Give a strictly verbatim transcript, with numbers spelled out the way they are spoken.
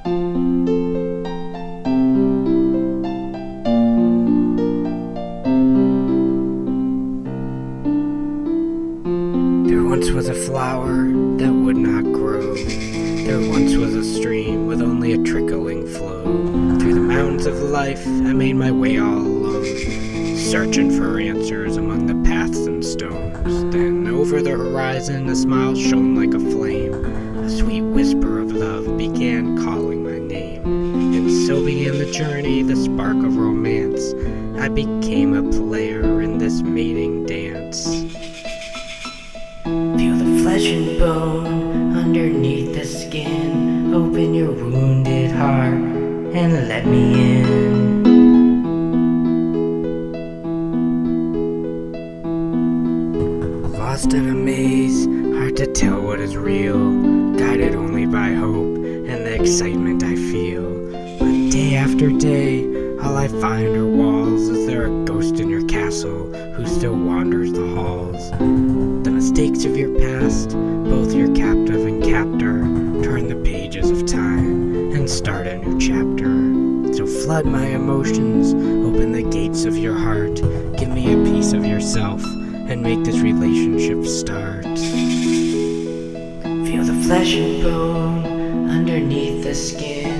There once was a flower that would not grow. There once was a stream with only a trickling flow. Through the mountains of life I made my way all alone, searching for answers among the paths and stones. Then over the horizon a smile shone like a flame. A sweet whisper of love began calling my name. And so began the journey, the spark of romance. I became a player in this mating dance. Feel the flesh and bone underneath the skin. Open your wounded heart and let me in. Lost in a maze, hard to tell what is real. Guided only by hope and the excitement I feel. But day after day, all I find are walls. Is there a ghost in your castle who still wanders the halls? The mistakes of your past, both your captive and captor, turn the pages of time and start a new chapter. So flood my emotions, open the gates of your heart. Give me a piece of yourself and make this relationship start. Feel the flesh and bone underneath the skin.